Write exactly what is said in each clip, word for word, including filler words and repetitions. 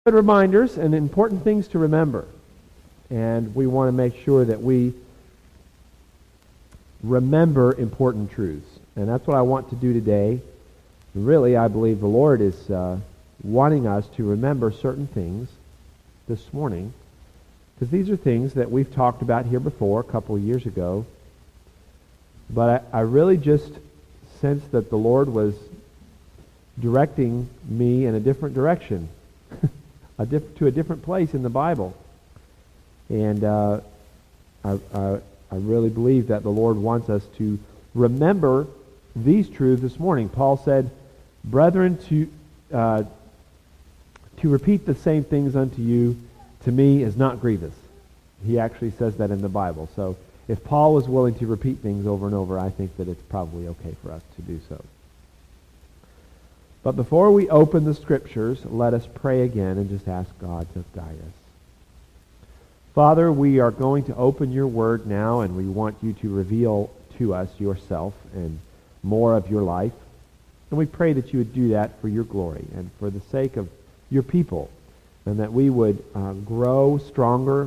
Good reminders and important things to remember. And we want to make sure that we remember important truths. And that's what I want to do today. Really, I believe the Lord is uh, wanting us to remember certain things this morning, because these are things that we've talked about here before a couple of years ago. But I, I really just sensed that the Lord was directing me in a different direction. A diff- to a different place in the Bible. And uh, I, I, I really believe that the Lord wants us to remember these truths this morning. Paul said, "Brethren, to uh, to repeat the same things unto you, to me is not grievous." He actually says that in the Bible. So if Paul was willing to repeat things over and over, I think that it's probably okay for us to do so. But before we open the Scriptures, let us pray again and just ask God to guide us. Father, we are going to open your word now, and we want you to reveal to us yourself and more of your life. And we pray that you would do that for your glory and for the sake of your people, and that we would uh, grow stronger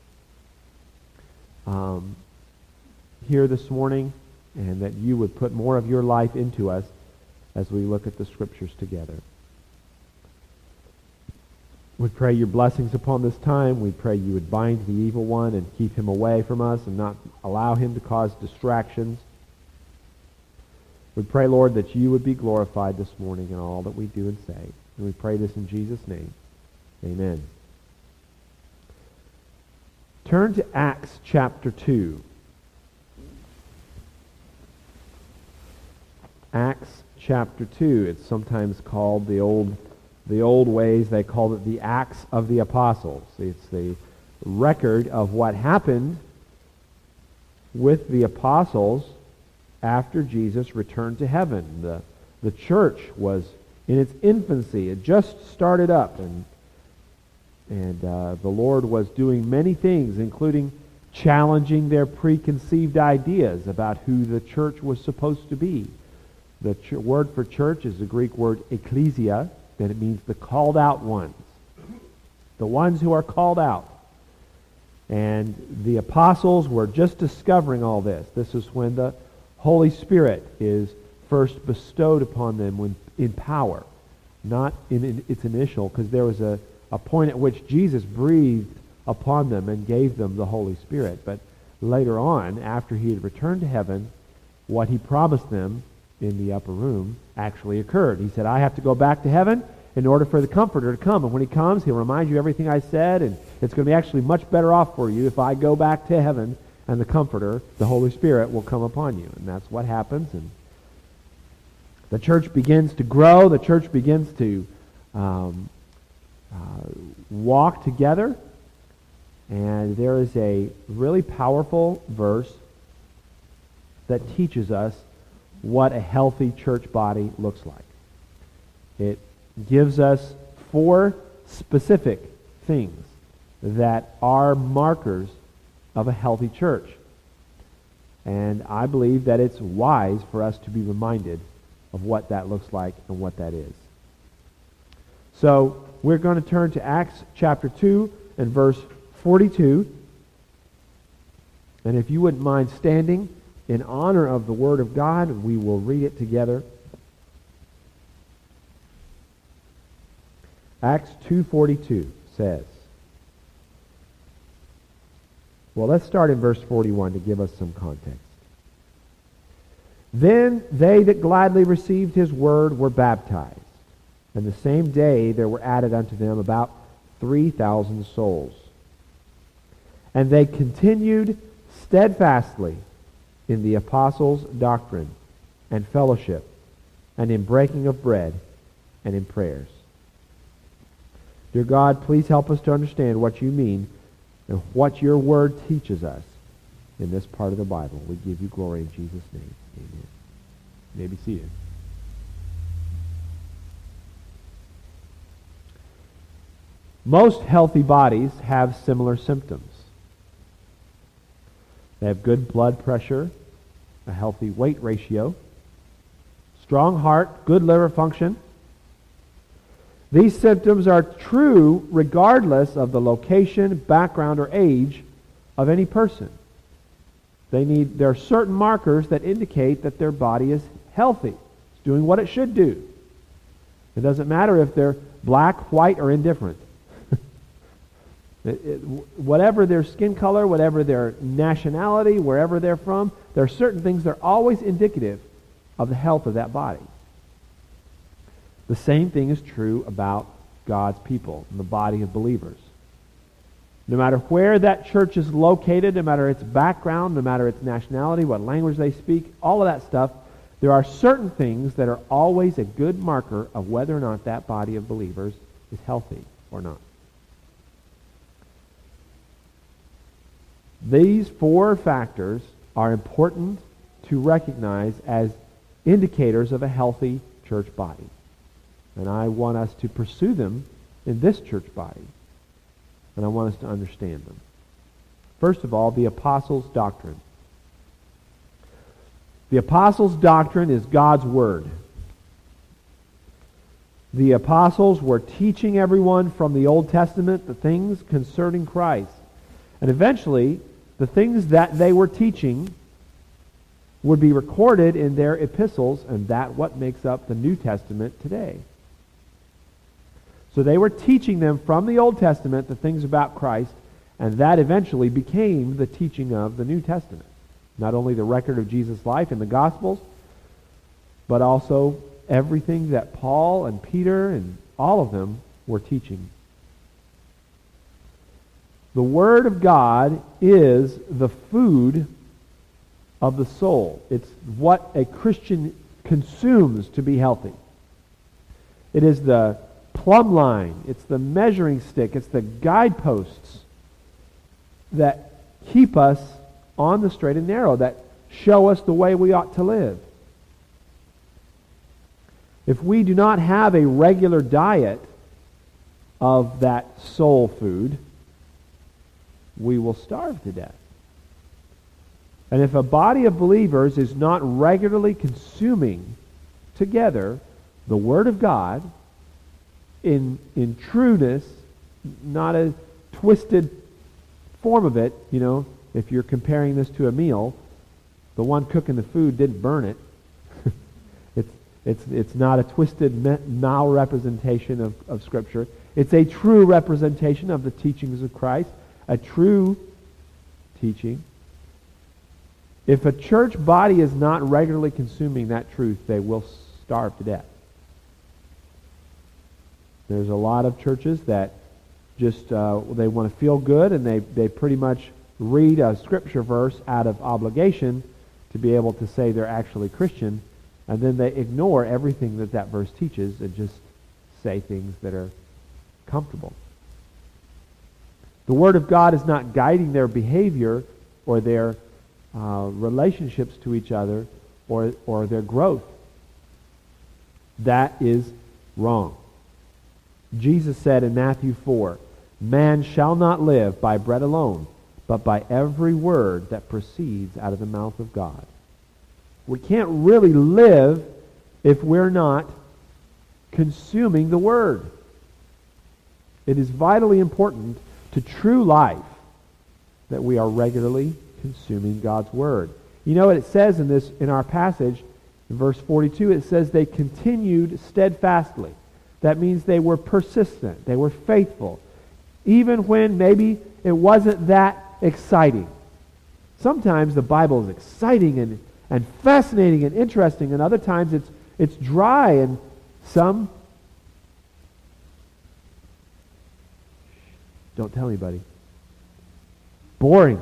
um, here this morning, and that you would put more of your life into us as we look at the Scriptures together. We pray your blessings upon this time. We pray you would bind the evil one and keep him away from us and not allow him to cause distractions. We pray, Lord, that you would be glorified this morning in all that we do and say. And we pray this in Jesus' name. Amen. Turn to Acts chapter two. Acts chapter two. It's sometimes called the old the old ways, they called it the Acts of the Apostles. It's the record of what happened with the apostles after Jesus returned to heaven. The, the church was in its infancy. It just started up, and, and uh, the Lord was doing many things, including challenging their preconceived ideas about who the church was supposed to be. The ch- word for church is the Greek word ecclesia, and it means the called out ones. The ones who are called out. And the apostles were just discovering all this. This is when the Holy Spirit is first bestowed upon them when, in power. Not in, in its initial, because there was a, a point at which Jesus breathed upon them and gave them the Holy Spirit. But later on, after he had returned to heaven, what he promised them in the upper room actually occurred. He said, I have to go back to heaven in order for the Comforter to come. And when he comes, he'll remind you everything I said, and it's going to be actually much better off for you if I go back to heaven, and the Comforter, the Holy Spirit, will come upon you. And that's what happens. And the church begins to grow. The church begins to um, uh, walk together. And there is a really powerful verse that teaches us what a healthy church body looks like. It gives us four specific things that are markers of a healthy church. And I believe that it's wise for us to be reminded of what that looks like and what that is. So we're going to turn to Acts chapter two and verse forty-two. And if you wouldn't mind standing in honor of the Word of God, we will read it together. Acts two forty-two says, well, let's start in verse forty-one to give us some context. Then they that gladly received his word were baptized, and the same day there were added unto them about three thousand souls. And they continued steadfastly in the apostles' doctrine and fellowship, and in breaking of bread, and in prayers. Dear God, please help us to understand what you mean and what your word teaches us in this part of the Bible. We give you glory in Jesus' name. Amen. You may be seated. Most healthy bodies have similar symptoms. They have good blood pressure, a healthy weight ratio, strong heart, good liver function. These symptoms are true regardless of the location, background, or age of any person. They need, there are certain markers that indicate that their body is healthy. It's doing what it should do. It doesn't matter if they're black, white, or indifferent. it, it, whatever their skin color, whatever their nationality, wherever they're from, there are certain things that are always indicative of the health of that body. The same thing is true about God's people, the body of believers. No matter where that church is located, no matter its background, no matter its nationality, what language they speak, all of that stuff, there are certain things that are always a good marker of whether or not that body of believers is healthy or not. These four factors are important to recognize as indicators of a healthy church body. And I want us to pursue them in this church body. And I want us to understand them. First of all, the apostles' doctrine. The apostles' doctrine is God's Word. The apostles were teaching everyone from the Old Testament the things concerning Christ. And eventually, the things that they were teaching would be recorded in their epistles, and that what makes up the New Testament today. So they were teaching them from the Old Testament the things about Christ, and that eventually became the teaching of the New Testament. Not only the record of Jesus' life in the Gospels, but also everything that Paul and Peter and all of them were teaching. The Word of God is the food of the soul. It's what a Christian consumes to be healthy. It is the plumb line. It's the measuring stick. It's the guideposts that keep us on the straight and narrow, that show us the way we ought to live. If we do not have a regular diet of that soul food, we will starve to death. And if a body of believers is not regularly consuming together the Word of God in in trueness, not a twisted form of it, you know, if you're comparing this to a meal, the one cooking the food didn't burn it. it's it's it's not a twisted malrepresentation of, of Scripture. It's a true representation of the teachings of Christ, a true teaching. If a church body is not regularly consuming that truth, they will starve to death. There's a lot of churches that just, uh, they want to feel good, and they, they pretty much read a scripture verse out of obligation to be able to say they're actually Christian, and then they ignore everything that that verse teaches and just say things that are comfortable. The Word of God is not guiding their behavior or their uh, relationships to each other or, or their growth. That is wrong. Jesus said in Matthew four, "Man shall not live by bread alone, but by every word that proceeds out of the mouth of God." We can't really live if we're not consuming the Word. It is vitally important to true life that we are regularly consuming God's Word. You know what it says in this in our passage, in verse forty-two, it says they continued steadfastly. That means they were persistent. They were faithful. Even when maybe it wasn't that exciting. Sometimes the Bible is exciting and, and fascinating and interesting, and other times it's it's dry, and some... Don't tell anybody. Boring.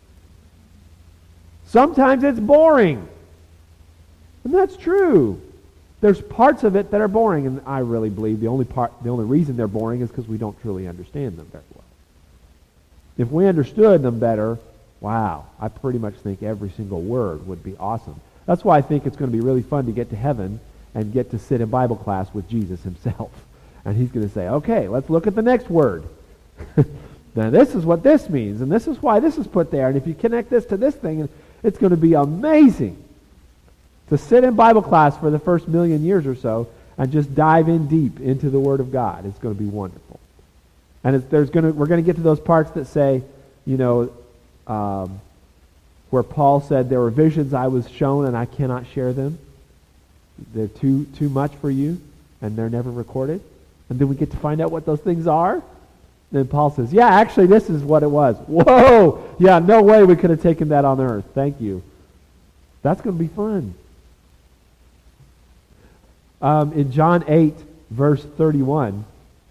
Sometimes it's boring. And that's true. There's parts of it that are boring, and I really believe the only part, the only reason they're boring is because we don't truly understand them very well. If we understood them better, wow, I pretty much think every single word would be awesome. That's why I think it's going to be really fun to get to heaven and get to sit in Bible class with Jesus himself. And he's going to say, okay, let's look at the next word. Now this is what this means, and this is why this is put there, and if you connect this to this thing, it's going to be amazing to sit in Bible class for the first million years or so and just dive in deep into the Word of God. It's going to be wonderful. And it's, there's going to, we're going to get to those parts that say, you know, um, where Paul said, there were visions I was shown and I cannot share them. They're too too much for you, and they're never recorded. And then we get to find out what those things are. Then Paul says, yeah, actually this is what it was. Whoa! Yeah, no way we could have taken that on earth. Thank you. That's going to be fun. Um, in John eight, verse thirty-one,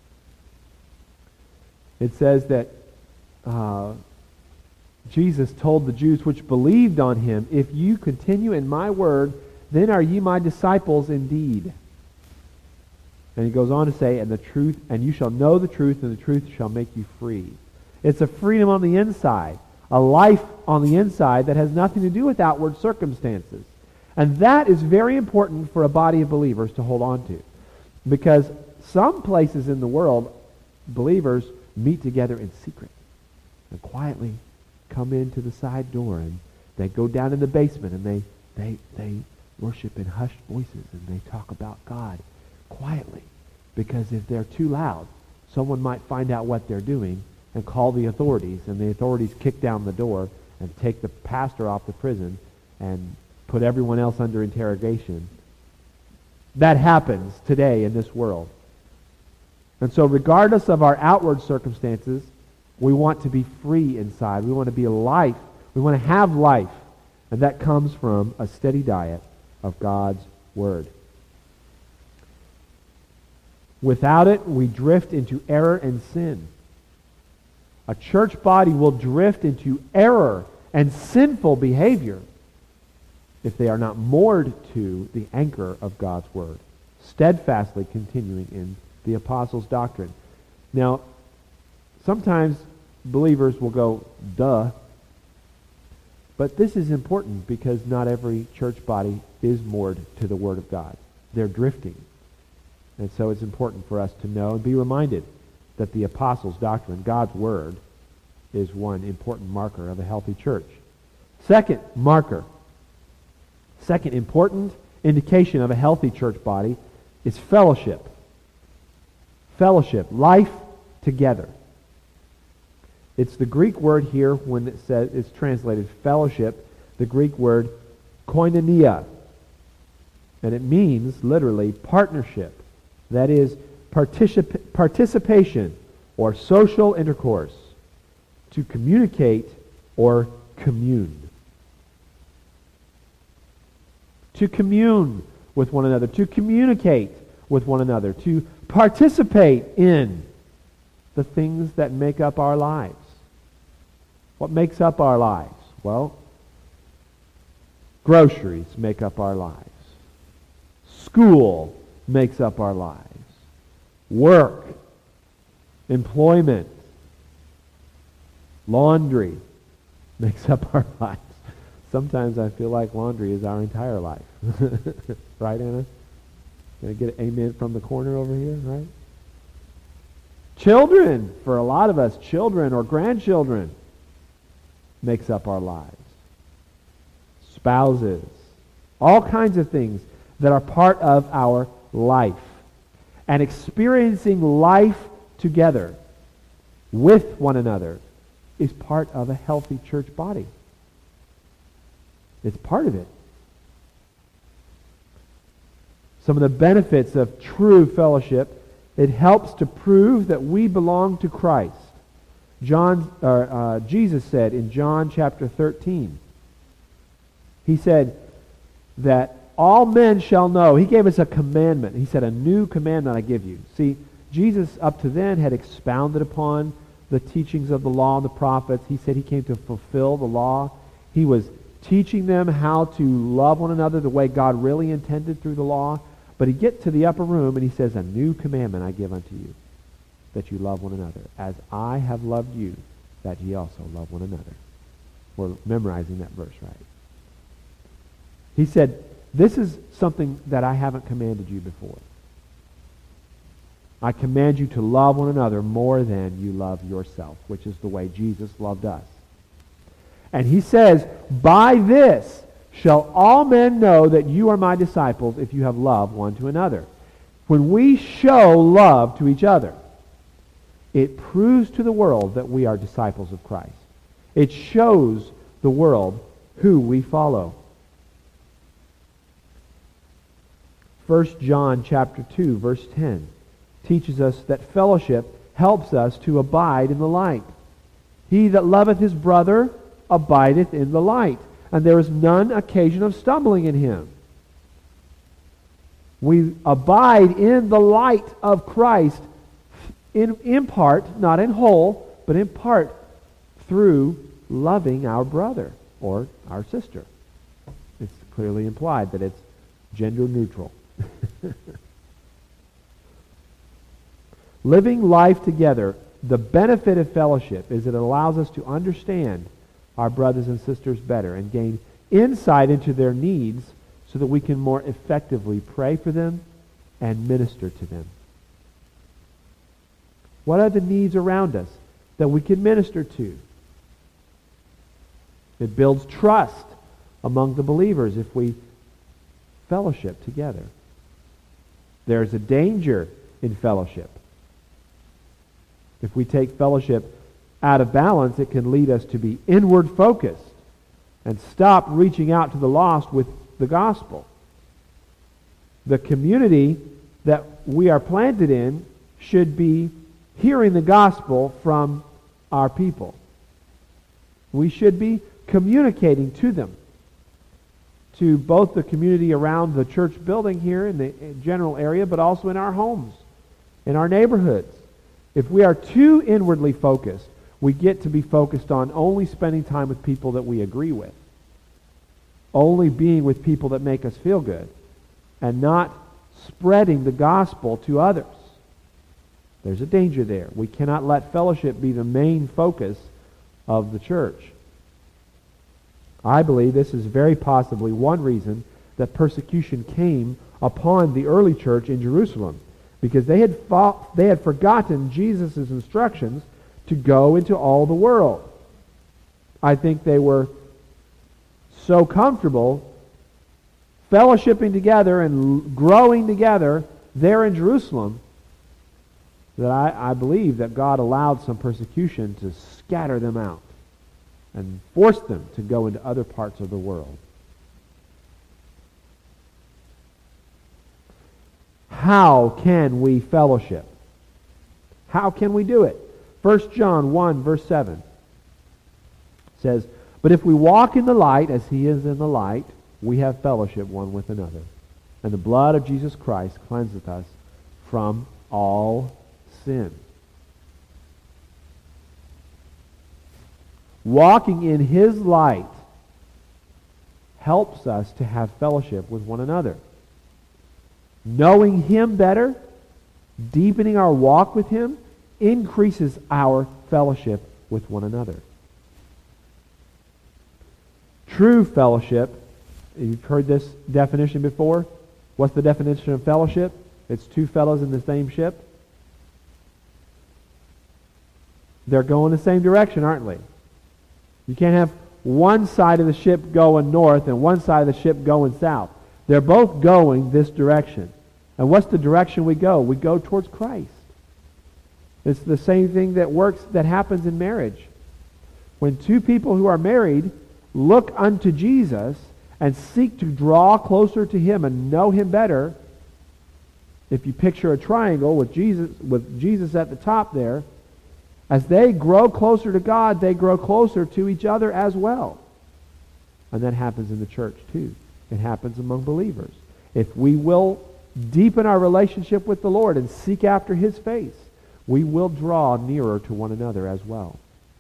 it says that uh, Jesus told the Jews which believed on him, if you continue in my word, then are ye my disciples indeed. And he goes on to say, and the truth, and you shall know the truth, and the truth shall make you free. It's a freedom on the inside, a life on the inside that has nothing to do with outward circumstances. And that is very important for a body of believers to hold on to. Because some places in the world, believers meet together in secret and quietly come into the side door, and they go down in the basement, and they they they worship in hushed voices, and they talk about God quietly, because if they're too loud, someone might find out what they're doing and call the authorities, and the authorities kick down the door and take the pastor off the prison and put everyone else under interrogation. That happens today in this world. And so regardless of our outward circumstances, we want to be free inside. We want to be life. We want to have life. And that comes from a steady diet of God's Word. Without it, we drift into error and sin. A church body will drift into error and sinful behavior if they are not moored to the anchor of God's Word, steadfastly continuing in the apostles' doctrine. Now, sometimes believers will go, duh. But this is important because not every church body is moored to the Word of God. They're drifting. And so it's important for us to know and be reminded that the apostles' doctrine, God's Word, is one important marker of a healthy church. Second marker, second important indication of a healthy church body is fellowship. Fellowship, life together. It's the Greek word here when it says it's translated fellowship, the Greek word koinonia. And it means literally partnership. That is particip- participation or social intercourse. To communicate or commune. To commune with one another. To communicate with one another. To participate in the things that make up our lives. What makes up our lives? Well, groceries make up our lives. School makes up our lives. Work, employment, laundry makes up our lives. Sometimes I feel like laundry is our entire life. Right, Anna? Can I get an amen from the corner over here, right? Children, for a lot of us, children or grandchildren makes up our lives. Spouses, all kinds of things that are part of our life. And experiencing life together with one another is part of a healthy church body. It's part of it. Some of the benefits of true fellowship, it helps to prove that we belong to Christ. John, or, uh, Jesus said in John chapter thirteen, he said that all men shall know. He gave us a commandment. He said, a new commandment I give you. See, Jesus up to then had expounded upon the teachings of the law and the prophets. He said he came to fulfill the law. He was teaching them how to love one another the way God really intended through the law. But he gets to the upper room and he says, a new commandment I give unto you, that you love one another. As I have loved you, that ye also love one another. We're memorizing that verse, right? He said, this is something that I haven't commanded you before. I command you to love one another more than you love yourself, which is the way Jesus loved us. And he says, by this shall all men know that you are my disciples if you have love one to another. When we show love to each other, it proves to the world that we are disciples of Christ. It shows the world who we follow. First John chapter two, verse ten teaches us that fellowship helps us to abide in the light. He that loveth his brother abideth in the light, and there is none occasion of stumbling in him. We abide in the light of Christ in, in part, not in whole, but in part through loving our brother or our sister. It's clearly implied that it's gender neutral. Living life together, the benefit of fellowship is it allows us to understand our brothers and sisters better and gain insight into their needs so that we can more effectively pray for them and minister to them. What are the needs around us that we can minister to? It builds trust among the believers if we fellowship together. There's a danger in fellowship. If we take fellowship out of balance, it can lead us to be inward focused and stop reaching out to the lost with the gospel. The community that we are planted in should be hearing the gospel from our people. We should be communicating to them, to both the community around the church building here in the general area, but also in our homes, in our neighborhoods. If we are too inwardly focused, we get to be focused on only spending time with people that we agree with, only being with people that make us feel good, and not spreading the gospel to others. There's a danger there. We cannot let fellowship be the main focus of the church. I believe this is very possibly one reason that persecution came upon the early church in Jerusalem, because they had fought, they had forgotten Jesus' instructions to go into all the world. I think they were so comfortable fellowshipping together and growing together there in Jerusalem that I, I believe that God allowed some persecution to scatter them out and force them to go into other parts of the world. How can we fellowship? How can we do it? First John one, verse seven says, "But if we walk in the light as he is in the light, we have fellowship one with another. And the blood of Jesus Christ cleanseth us from all sin." Walking in his light helps us to have fellowship with one another. Knowing him better, deepening our walk with him, increases our fellowship with one another. True fellowship, you've heard this definition before. What's the definition of fellowship? It's two fellows in the same ship. They're going the same direction, aren't they? You can't have one side of the ship going north and one side of the ship going south. They're both going this direction. And what's the direction we go? We go towards Christ. It's the same thing that works, that happens in marriage. When two people who are married look unto Jesus and seek to draw closer to him and know him better, if you picture a triangle with Jesus, with Jesus at the top there, as they grow closer to God, they grow closer to each other as well. And that happens in the church too. It happens among believers. If we will deepen our relationship with the Lord and seek after his face, we will draw nearer to one another as well.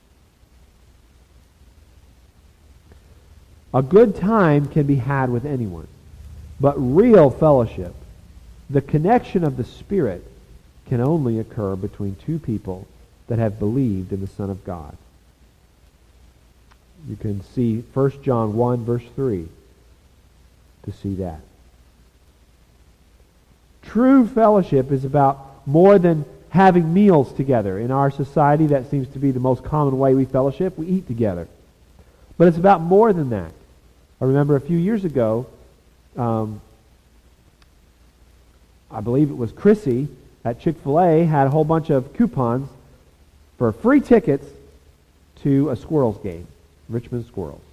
A good time can be had with anyone, but real fellowship, the connection of the Spirit, can only occur between two people that have believed in the Son of God. You can see First John one, verse three to see that. True fellowship is about more than having meals together. In our society, that seems to be the most common way we fellowship. We eat together. But it's about more than that. I remember a few years ago, um, I believe it was Chrissy at Chick-fil-A had a whole bunch of coupons for free tickets to a Squirrels game, Richmond Squirrels.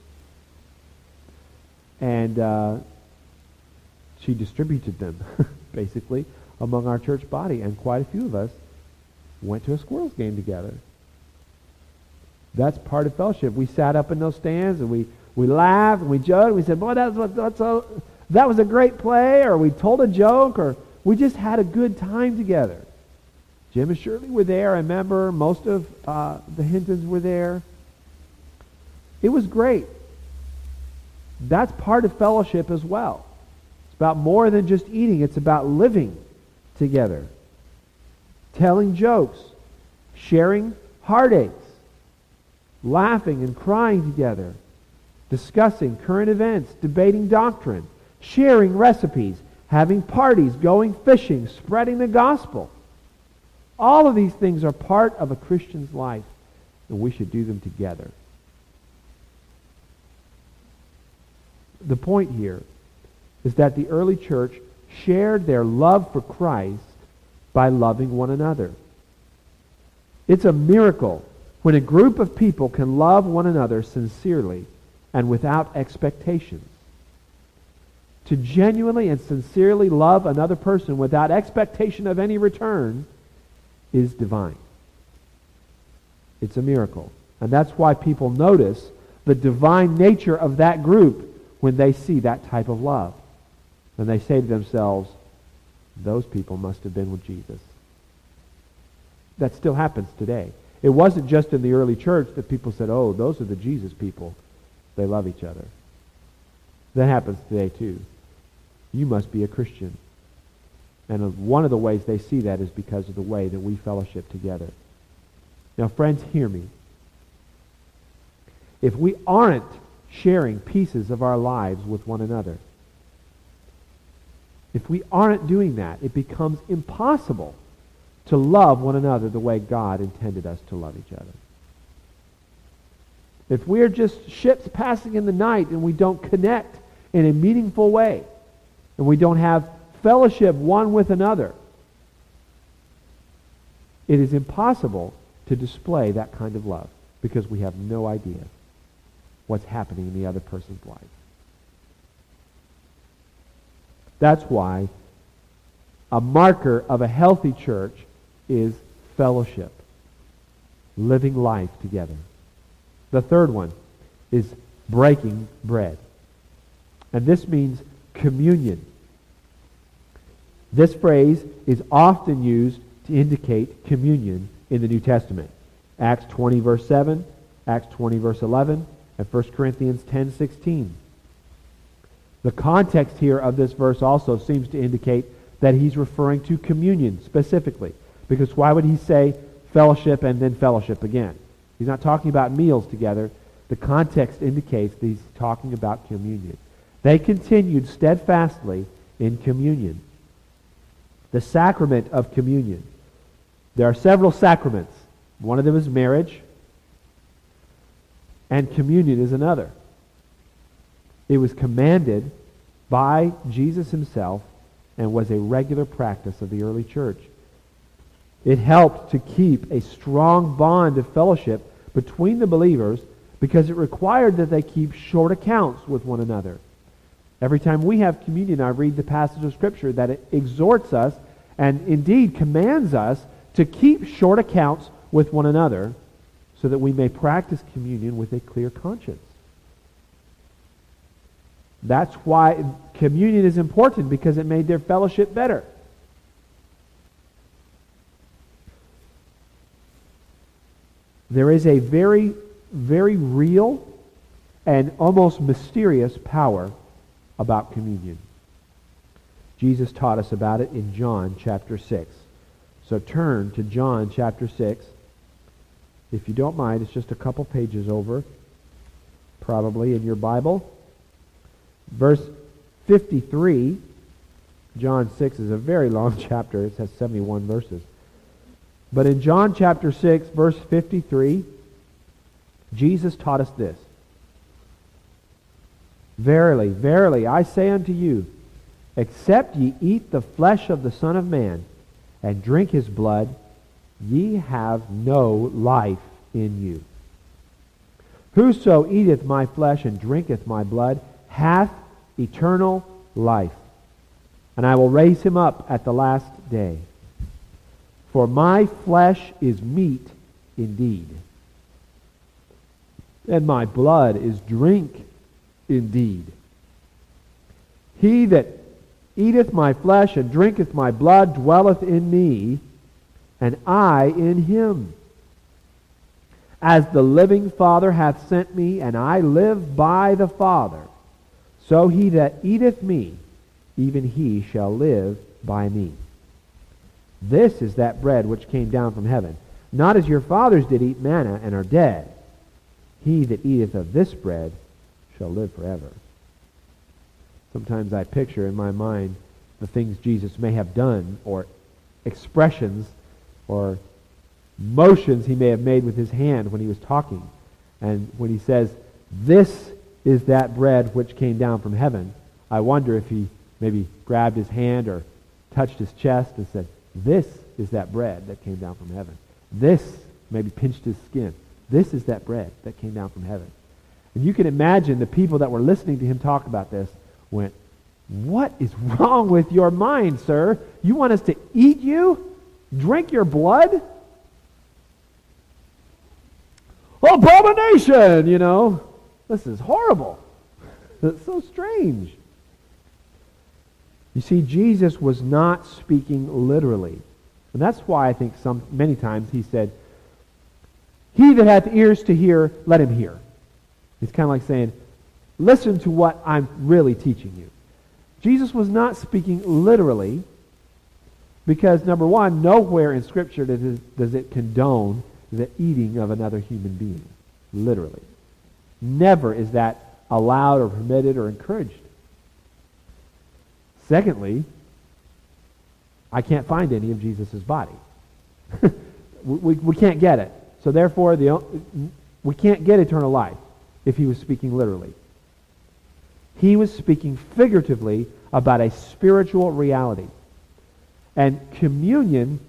And uh, she distributed them, basically, among our church body. And quite a few of us went to a Squirrels game together. That's part of fellowship. We sat up in those stands and we, we laughed and we joked. We said, boy, that's what, that's a, that was a great play. Or we told a joke. Or we just had a good time together. Jim and Shirley were there. I remember most of uh, the Hintons were there. It was great. That's part of fellowship as well. It's about more than just eating. It's about living together. Telling jokes. Sharing heartaches. Laughing and crying together. Discussing current events. Debating doctrine. Sharing recipes. Having parties. Going fishing. Spreading the gospel. All of these things are part of a Christian's life, and we should do them together. The point here is that the early church shared their love for Christ by loving one another. It's a miracle when a group of people can love one another sincerely and without expectations. To genuinely and sincerely love another person without expectation of any return is divine. It's a miracle. And that's why people notice the divine nature of that group when they see that type of love. And they say to themselves, those people must have been with Jesus. That still happens today. It wasn't just in the early church that people said, oh, those are the Jesus people. They love each other. That happens today too. You must be a Christian. And one of the ways they see that is because of the way that we fellowship together. Now, friends, hear me. If we aren't sharing pieces of our lives with one another, if we aren't doing that, it becomes impossible to love one another the way God intended us to love each other. If we're just ships passing in the night and we don't connect in a meaningful way, and we don't have fellowship one with another, it is impossible to display that kind of love because we have no idea what's happening in the other person's life. That's why a marker of a healthy church is fellowship, living life together. The third one is breaking bread. And this means communion. This phrase is often used to indicate communion in the New Testament. Acts twenty verse seven, Acts twenty verse eleven, and First Corinthians ten sixteen. The context here of this verse also seems to indicate that he's referring to communion specifically. Because why would he say fellowship and then fellowship again? He's not talking about meals together. The context indicates that he's talking about communion. They continued steadfastly in communion. The sacrament of communion. There are several sacraments. One of them is marriage, and communion is another. It was commanded by Jesus himself and was a regular practice of the early church. It helped to keep a strong bond of fellowship between the believers because it required that they keep short accounts with one another. Every time we have communion, I read the passage of Scripture that it exhorts us and indeed commands us to keep short accounts with one another so that we may practice communion with a clear conscience. That's why communion is important, because it made their fellowship better. There is a very, very real and almost mysterious power about communion. Jesus taught us about it in John chapter six. So turn to John chapter six. If you don't mind, it's just a couple pages over, probably in your Bible. Verse fifty-three, John six is a very long chapter. It has seventy-one verses. But in John chapter six, verse fifty-three, Jesus taught us this. Verily, verily, I say unto you, Except ye eat the flesh of the Son of Man, and drink his blood, ye have no life in you. Whoso eateth my flesh and drinketh my blood hath eternal life, and I will raise him up at the last day. For my flesh is meat indeed, and my blood is drink indeed. He that eateth my flesh and drinketh my blood dwelleth in me, and I in him. As the living Father hath sent me, and I live by the Father, so he that eateth me, even he shall live by me. This is that bread which came down from heaven, not as your fathers did eat manna and are dead. He that eateth of this bread shall live forever. Sometimes I picture in my mind the things Jesus may have done, or expressions or motions he may have made with his hand when he was talking. And when he says, this is that bread which came down from heaven, I wonder if he maybe grabbed his hand or touched his chest and said, this is that bread that came down from heaven. This, maybe pinched his skin. This is that bread that came down from heaven. And you can imagine the people that were listening to him talk about this went, what is wrong with your mind, sir? You want us to eat you? Drink your blood? Abomination, you know. This is horrible. It's so strange. You see, Jesus was not speaking literally. And that's why I think some many times he said, he that hath ears to hear, let him hear. He's kind of like saying, listen to what I'm really teaching you. Jesus was not speaking literally because, number one, nowhere in Scripture does it, does it condone the eating of another human being. Literally. Never is that allowed or permitted or encouraged. Secondly, I can't find any of Jesus' body. we, we, we can't get it. So therefore, the, we can't get eternal life if he was speaking literally. He was speaking figuratively about a spiritual reality. And communion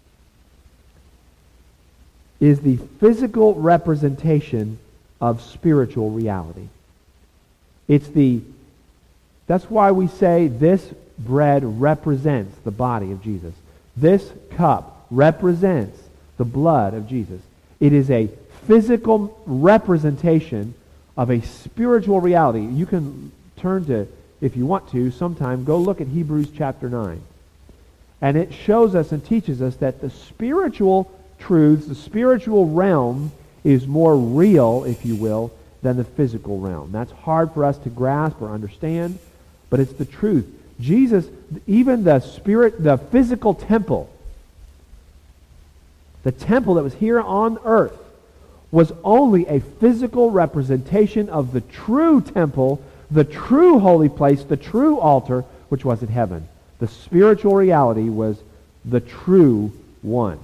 is the physical representation of spiritual reality. It's the, that's why we say this bread represents the body of Jesus. This cup represents the blood of Jesus. It is a physical representation of a spiritual reality. You can turn to, if you want to, sometime, go look at Hebrews chapter nine. And it shows us and teaches us that the spiritual truths, the spiritual realm is more real, if you will, than the physical realm. That's hard for us to grasp or understand, but it's the truth. Jesus, even the spirit, the physical temple, the temple that was here on earth, was only a physical representation of the true temple, the true holy place, the true altar, which was in heaven. The spiritual reality was the true one.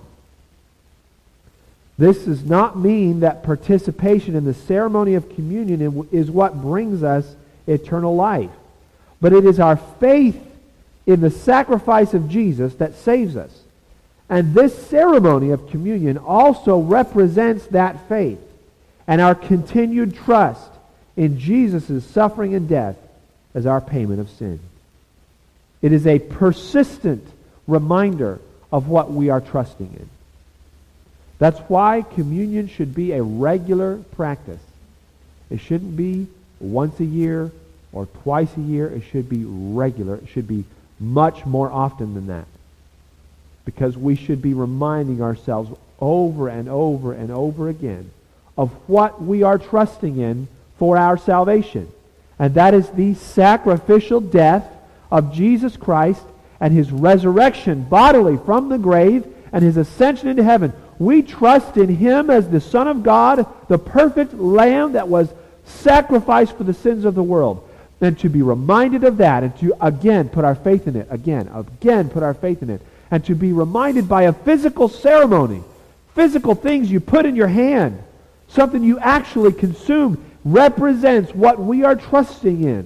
This does not mean that participation in the ceremony of communion is what brings us eternal life. But it is our faith in the sacrifice of Jesus that saves us. And this ceremony of communion also represents that faith and our continued trust in Jesus' suffering and death as our payment of sin. It is a persistent reminder of what we are trusting in. That's why communion should be a regular practice. It shouldn't be once a year or twice a year. It should be regular. It should be much more often than that. Because we should be reminding ourselves over and over and over again of what we are trusting in for our salvation. And that is the sacrificial death of Jesus Christ and his resurrection bodily from the grave and his ascension into heaven. We trust in him as the Son of God, the perfect Lamb that was sacrificed for the sins of the world. And to be reminded of that and to again put our faith in it, again, again put our faith in it, and to be reminded by a physical ceremony, physical things you put in your hand, something you actually consume, represents what we are trusting in.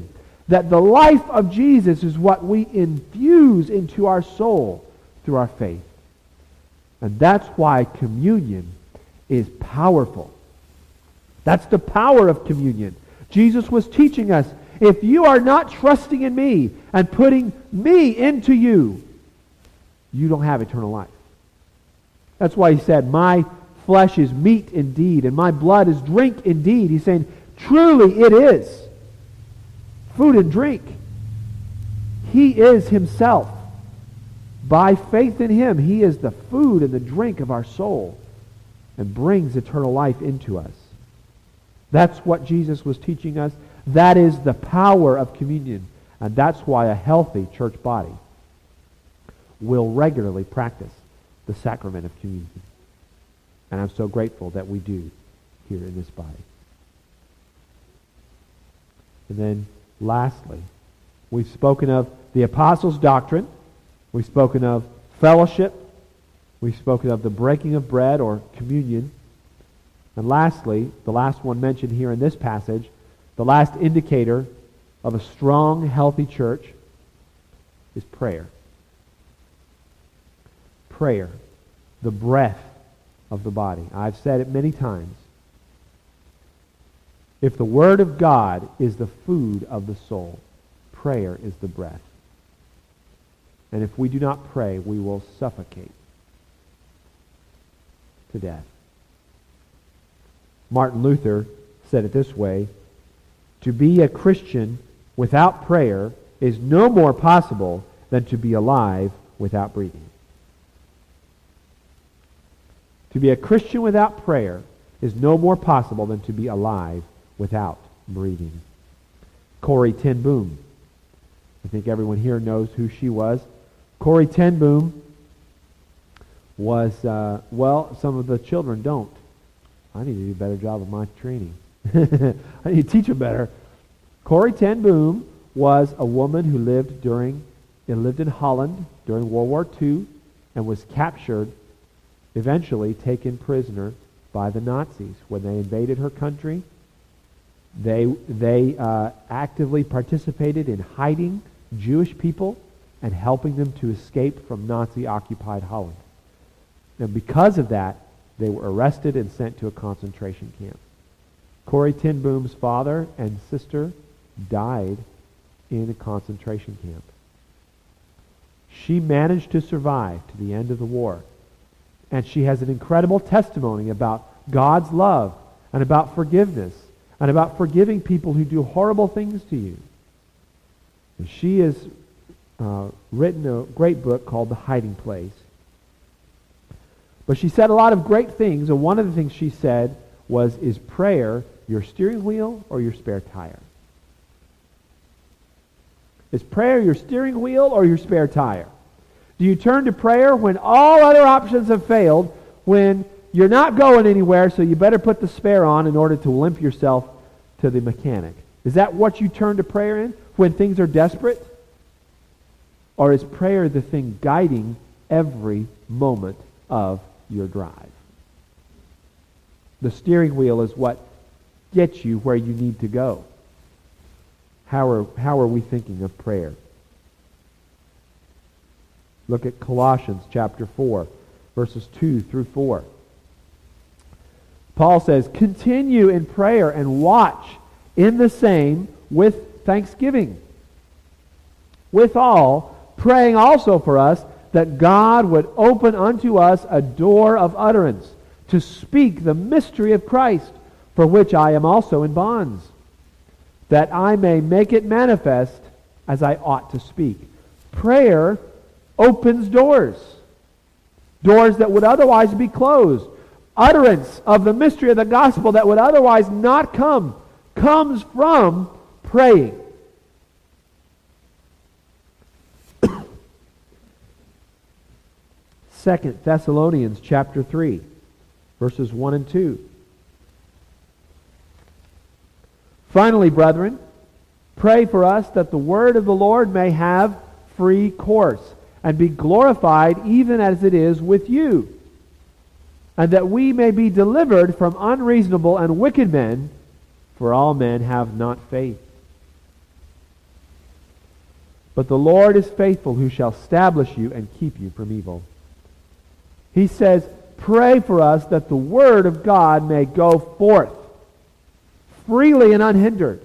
That the life of Jesus is what we infuse into our soul through our faith. And that's why communion is powerful. That's the power of communion. Jesus was teaching us, if you are not trusting in me and putting me into you, you don't have eternal life. That's why he said, my flesh is meat indeed, and my blood is drink indeed. He's saying, truly it is food and drink. He is himself. By faith in him, he is the food and the drink of our soul and brings eternal life into us. That's what Jesus was teaching us. That is the power of communion. And that's why a healthy church body will regularly practice the sacrament of communion. And I'm so grateful that we do here in this body. And then lastly, we've spoken of the apostles' doctrine. We've spoken of fellowship. We've spoken of the breaking of bread or communion. And lastly, the last one mentioned here in this passage, the last indicator of a strong, healthy church is prayer. Prayer, the breath of the body. I've said it many times. If the Word of God is the food of the soul, prayer is the breath. And if we do not pray, we will suffocate to death. Martin Luther said it this way, to be a Christian without prayer is no more possible than to be alive without breathing. To be a Christian without prayer is no more possible than to be alive without breathing. Corrie ten Boom. I think everyone here knows who she was. Corrie ten Boom was, uh, well, some of the children don't. I need to do a better job of my training. I need to teach them better. Corrie ten Boom was a woman who lived during, lived in Holland during World War Two and was captured, eventually taken prisoner by the Nazis. When they invaded her country, they, they uh, actively participated in hiding Jewish people and helping them to escape from Nazi-occupied Holland. And because of that, they were arrested and sent to a concentration camp. Corrie ten Boom's father and sister died in a concentration camp. She managed to survive to the end of the war. And she has an incredible testimony about God's love and about forgiveness and about forgiving people who do horrible things to you. And she has uh, written a great book called The Hiding Place. But she said a lot of great things, and one of the things she said was, is prayer your steering wheel or your spare tire? Is prayer your steering wheel or your spare tire? Do you turn to prayer when all other options have failed, when you're not going anywhere, so you better put the spare on in order to limp yourself to the mechanic? Is that what you turn to prayer in when things are desperate? Or is prayer the thing guiding every moment of your drive? The steering wheel is what gets you where you need to go. How are, how are we thinking of prayer? Look at Colossians chapter four, verses two through four. Paul says, continue in prayer and watch in the same with thanksgiving. Withal, praying also for us that God would open unto us a door of utterance to speak the mystery of Christ, for which I am also in bonds, that I may make it manifest as I ought to speak. Prayer opens doors, doors that would otherwise be closed. Utterance of the mystery of the gospel that would otherwise not come, comes from praying. Second Thessalonians chapter three, verses one and two. Finally, brethren, pray for us that the word of the Lord may have free course, and be glorified even as it is with you, and that we may be delivered from unreasonable and wicked men, for all men have not faith. But the Lord is faithful, who shall establish you and keep you from evil. He says, pray for us that the word of God may go forth freely and unhindered.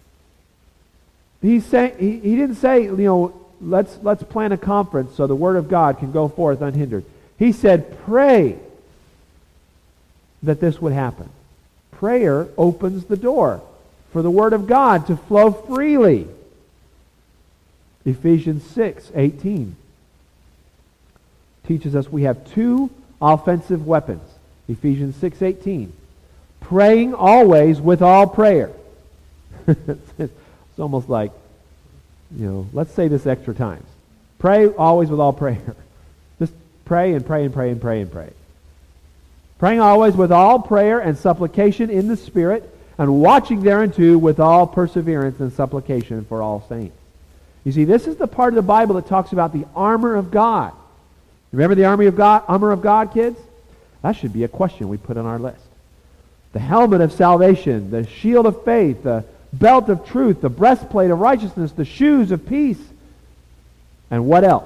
He's saying, he, he didn't say, you know, let's, let's plan a conference so the word of God can go forth unhindered. He said, pray that this would happen. Prayer opens the door for the word of God to flow freely. Ephesians six eighteen teaches us we have two offensive weapons. Ephesians six eighteen. Praying always with all prayer. It's almost like, you know, let's say this extra times. Pray always with all prayer. Just pray and pray and pray and pray and pray. Praying always with all prayer and supplication in the Spirit, and watching thereunto with all perseverance and supplication for all saints. You see, this is the part of the Bible that talks about the armor of God. Remember the armor of God, armor of God, kids? That should be a question we put on our list. The helmet of salvation, the shield of faith, the belt of truth, the breastplate of righteousness, the shoes of peace. And what else?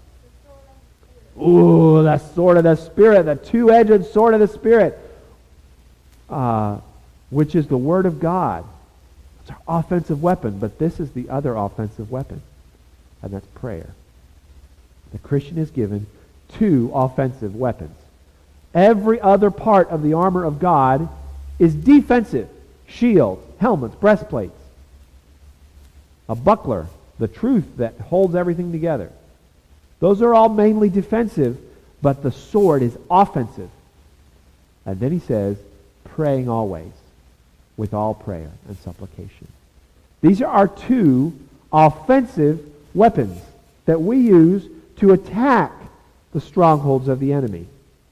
Ooh, the sword of the Spirit, the two-edged sword of the Spirit, uh, which is the Word of God. It's our offensive weapon, but this is the other offensive weapon, and that's prayer. The Christian is given two offensive weapons. Every other part of the armor of God is defensive. Shields, helmets, breastplates. A buckler, the truth that holds everything together. Those are all mainly defensive, but the sword is offensive. And then he says, praying always with all prayer and supplication. These are our two offensive weapons that we use to attack the strongholds of the enemy.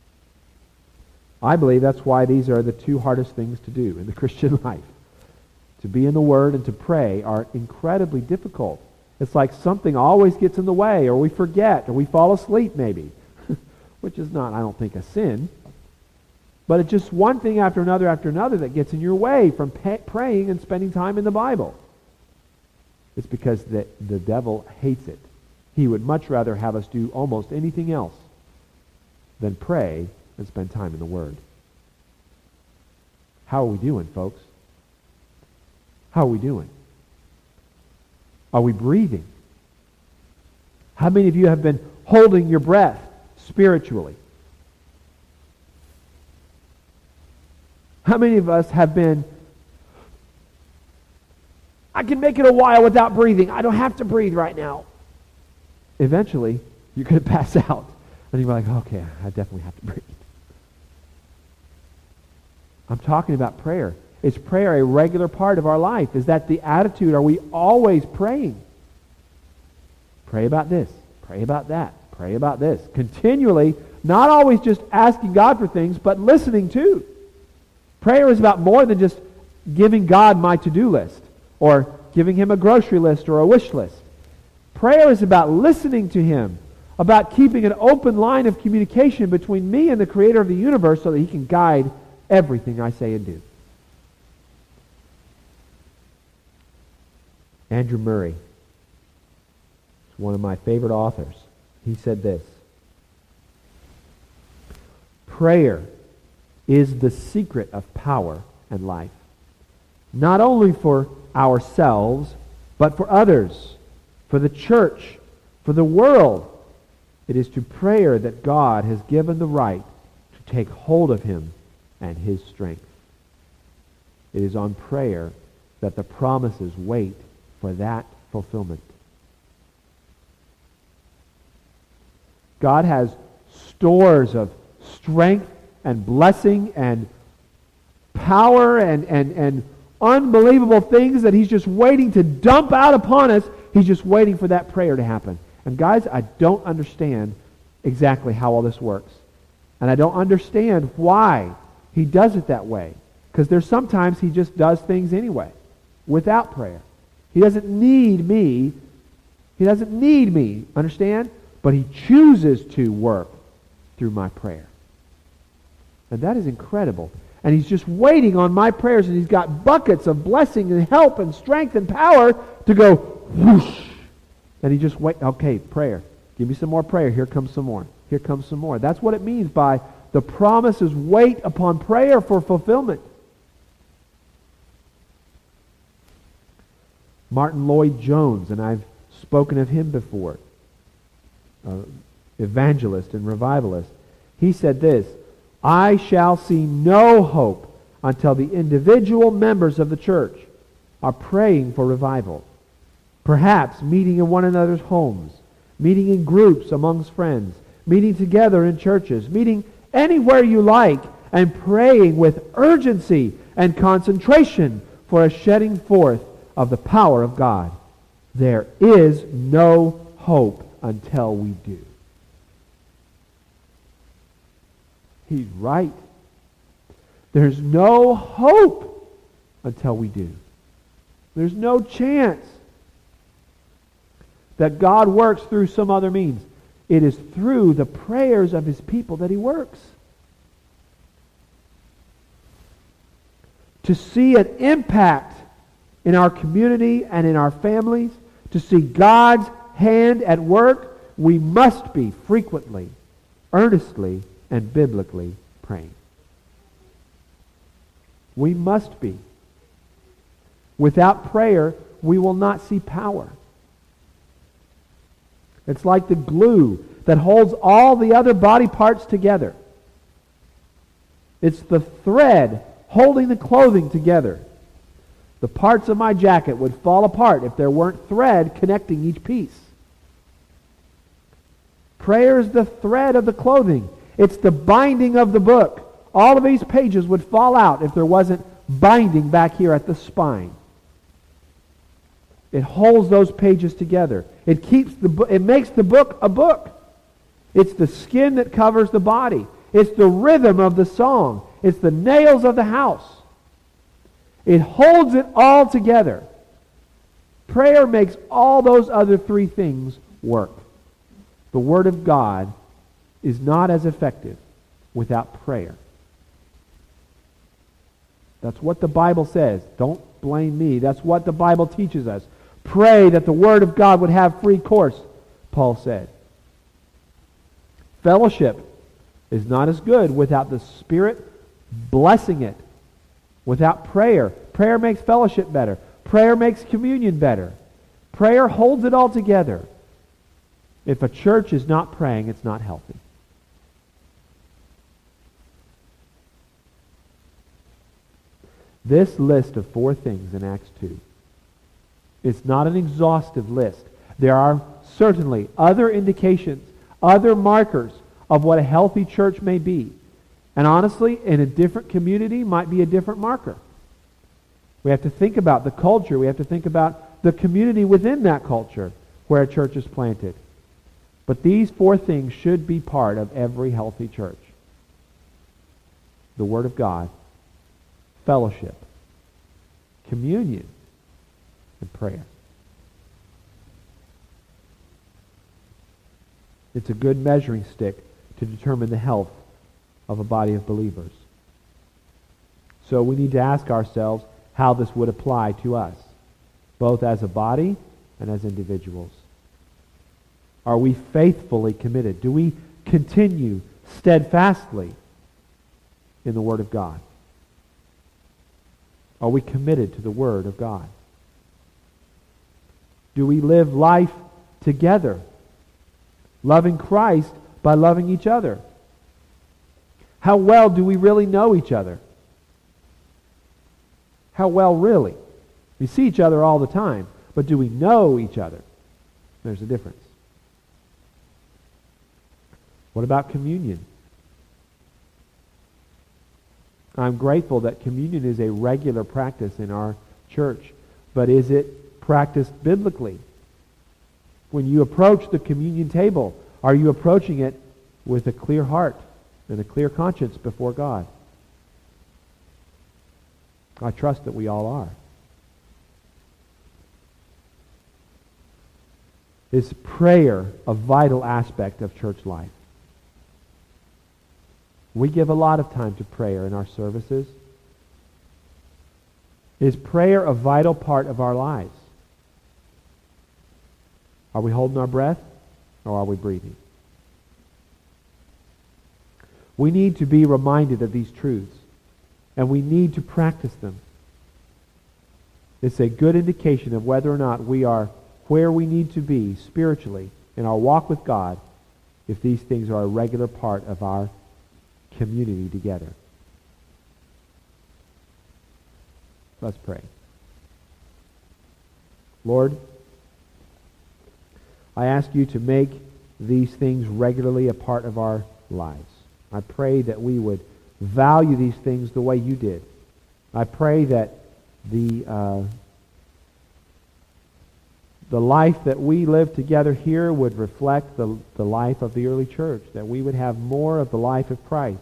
I believe that's why these are the two hardest things to do in the Christian life. To be in the Word and to pray are incredibly difficult. It's like something always gets in the way, or we forget, or we fall asleep maybe, which is not, I don't think, a sin. But it's just one thing after another after another that gets in your way from pay, praying and spending time in the Bible. It's because the, the devil hates it. He would much rather have us do almost anything else than pray and spend time in the Word. How are we doing, folks? How are we doing? Are we breathing? How many of you have been holding your breath spiritually? How many of us have been, I can make it a while without breathing. I don't have to breathe right now. Eventually, you're going to pass out. And you're like, okay, I definitely have to breathe. I'm talking about prayer. Is prayer a regular part of our life? Is that the attitude? Are we always praying? Pray about this. Pray about that. Pray about this. Continually, not always just asking God for things, but listening too. Prayer is about more than just giving God my to-do list or giving Him a grocery list or a wish list. Prayer is about listening to Him, about keeping an open line of communication between me and the Creator of the universe so that He can guide everything I say and do. Andrew Murray is one of my favorite authors. He said this: prayer is the secret of power and life, not only for ourselves, but for others, for the church, for the world. It is to prayer that God has given the right to take hold of Him and His strength. It is on prayer that the promises wait for that fulfillment. God has stores of strength and blessing and power and, and, and unbelievable things that He's just waiting to dump out upon us. He's just waiting for that prayer to happen. And guys, I don't understand exactly how all this works. And I don't understand why He does it that way. Because there's sometimes He just does things anyway, without prayer. He doesn't need me. He doesn't need me, understand? But He chooses to work through my prayer. And that is incredible. And He's just waiting on my prayers, and He's got buckets of blessing and help and strength and power to go whoosh And he just wait, okay, prayer. Give me some more prayer. Here comes some more. Here comes some more. That's what it means by the promises wait upon prayer for fulfillment. Martin Lloyd-Jones, and I've spoken of him before, uh, evangelist and revivalist, he said this, I shall see no hope until the individual members of the church are praying for revival. Perhaps meeting in one another's homes, meeting in groups amongst friends, meeting together in churches, meeting anywhere you like, and praying with urgency and concentration for a shedding forth of the power of God. There is no hope until we do. He's right. There's no hope until we do. There's no chance that God works through some other means. It is through the prayers of His people that He works. To see an impact in our community and in our families, to see God's hand at work, we must be frequently, earnestly, and biblically praying. We must be. Without prayer, we will not see power. It's like the glue that holds all the other body parts together. It's the thread holding the clothing together. The parts of my jacket would fall apart if there weren't thread connecting each piece. Prayer is the thread of the clothing. It's the binding of the book. All of these pages would fall out if there wasn't binding back here at the spine. It holds those pages together. It keeps the bo- it makes the book a book. It's the skin that covers the body. It's the rhythm of the song. It's the nails of the house. It holds it all together. Prayer makes all those other three things work. The Word of God is not as effective without prayer. That's what the Bible says. Don't blame me. That's what the Bible teaches us. Pray that the Word of God would have free course, Paul said. Fellowship is not as good without the Spirit blessing it. Without prayer. Prayer makes fellowship better. Prayer makes communion better. Prayer holds it all together. If a church is not praying, it's not healthy. This list of four things in Acts two, it's not an exhaustive list. There are certainly other indications, other markers of what a healthy church may be. And honestly, in a different community might be a different marker. We have to think about the culture. We have to think about the community within that culture where a church is planted. But these four things should be part of every healthy church. The Word of God, fellowship, communion, and prayer. It's a good measuring stick to determine the health of a body of believers. So we need to ask ourselves how this would apply to us, both as a body and as individuals. Are we faithfully committed? Do we continue steadfastly in the Word of God? Are we committed to the Word of God? Do we live life together, loving Christ by loving each other? How well do we really know each other? How well really? We see each other all the time, but do we know each other? There's a difference. What about communion? I'm grateful that communion is a regular practice in our church, but is it practiced biblically? When you approach the communion table, are you approaching it with a clear heart and a clear conscience before God? I trust that we all are. Is prayer a vital aspect of church life? We give a lot of time to prayer in our services. Is prayer a vital part of our lives? Are we holding our breath, or are we breathing? We need to be reminded of these truths, and we need to practice them. It's a good indication of whether or not we are where we need to be spiritually in our walk with God if these things are a regular part of our community together. Let's pray. Lord, I ask you to make these things regularly a part of our lives. I pray that we would value these things the way you did. I pray that the uh, the life that we live together here would reflect the, the life of the early church, that we would have more of the life of Christ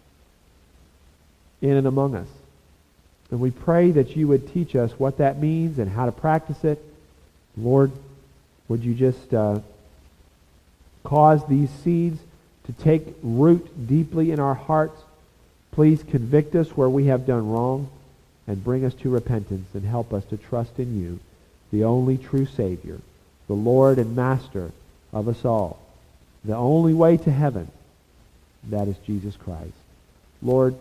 in and among us. And we pray that you would teach us what that means and how to practice it. Lord, would you just uh, cause these seeds to take root deeply in our hearts? Please convict us where we have done wrong and bring us to repentance and help us to trust in you, the only true Savior, the Lord and Master of us all, the only way to heaven. That is Jesus Christ. Lord,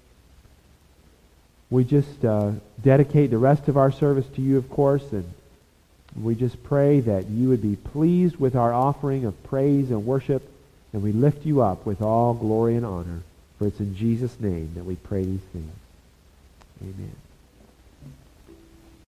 we just uh, dedicate the rest of our service to you, of course, and we just pray that you would be pleased with our offering of praise and worship, and we lift you up with all glory and honor. For it's in Jesus' name that we pray these things. Amen.